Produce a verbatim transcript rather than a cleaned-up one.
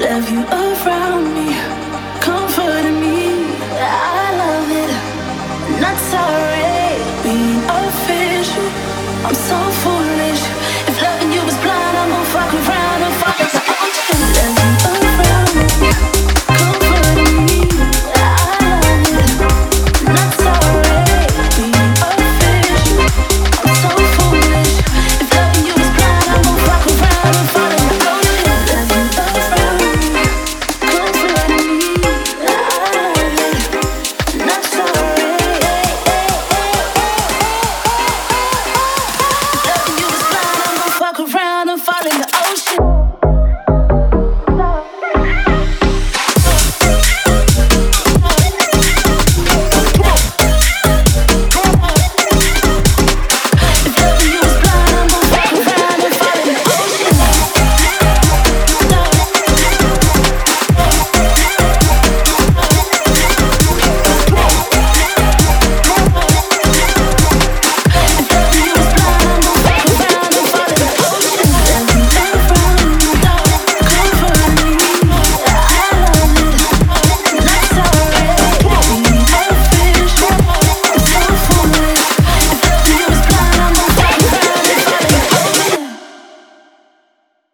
Love you around me, comforting me. I love it, not sorry. Being official, I'm so foolish. If loving you was blind, I'm gonna fuck around and fuck it. Love you around me, comforting me. I love it, not sorry. Being official, I'm so foolish. If loving you was blind, I'm gonna fuck around and fuck it. Around and falling